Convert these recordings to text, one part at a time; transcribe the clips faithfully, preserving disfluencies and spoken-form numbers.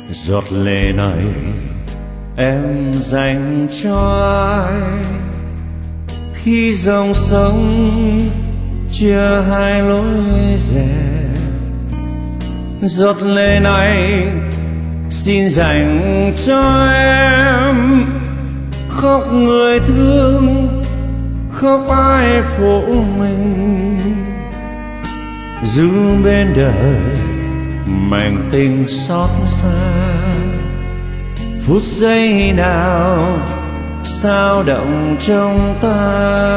Giọt lệ này em dành cho ai khi dòng sông chia hai lối rẽ. Giọt lệ này xin dành cho em, khóc người thương, khóc ai phụ mình. Giữ bên đời mảnh tình xót xa, phút giây nào sao động trong ta.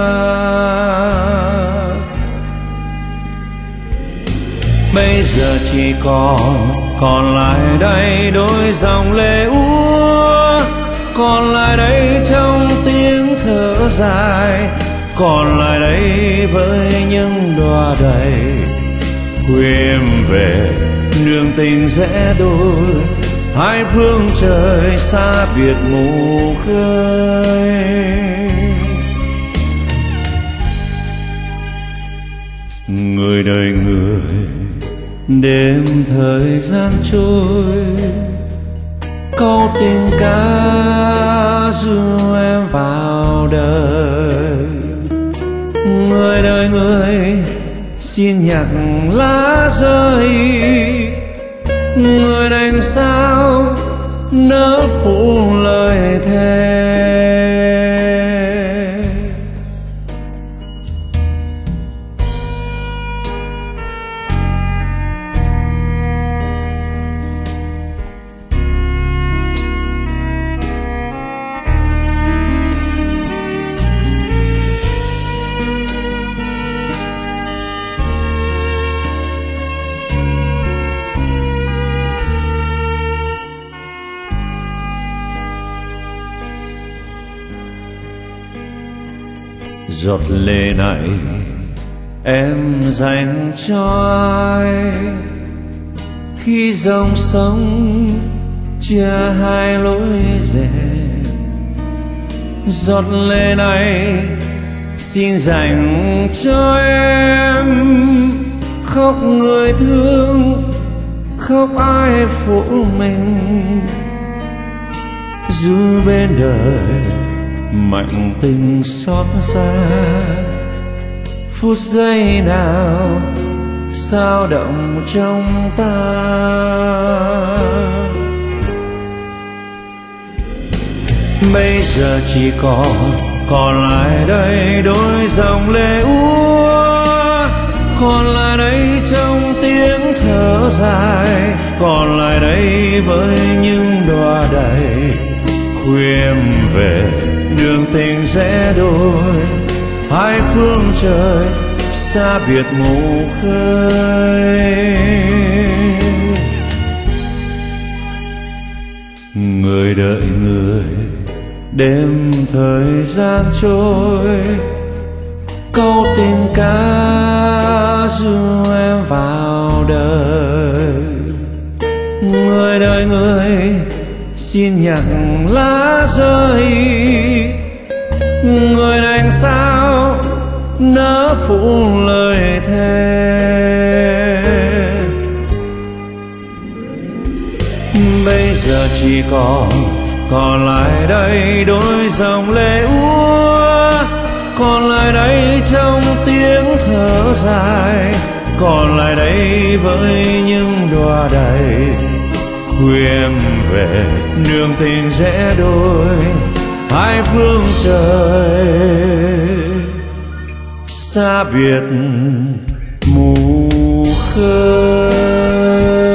Bây giờ chỉ còn còn lại đây đôi dòng lệ úa, còn lại đây trong tiếng thở dài, còn lại đây với những đóa đầy. Quên về nương tình rẽ đôi, hai phương trời xa biệt mù khơi. Người đời người đêm thời gian trôi, câu tình ca ru em vào đời. Người đời người xin nhặt lá rơi, người đành sao nỡ phụ lời thề. Giọt lệ này em dành cho ai khi dòng sông chia hai lối rẽ. Giọt lệ này xin dành cho em, khóc người thương, khóc ai phụ mình. Dù bên đời mạnh tình xót xa, phút giây nào sao động trong ta. Bây giờ chỉ còn còn lại đây đôi dòng lệ úa, còn lại đây trong tiếng thở dài, còn lại đây với những đóa đầy. Khuyên về đường tình rẽ đôi, hai phương trời xa biệt mù khơi. Người đợi người đêm thời gian trôi, câu tình ca ru em vào đời. Người đợi người xin nhặt lá rơi, người đành sao nỡ phụ lời thề. Bây giờ chỉ còn còn lại đây đôi dòng lệ úa, còn lại đây trong tiếng thở dài, còn lại đây với những đóa đầy. Khuyên về nương tình rẽ đôi, hai phương trời xa biệt mù khơi.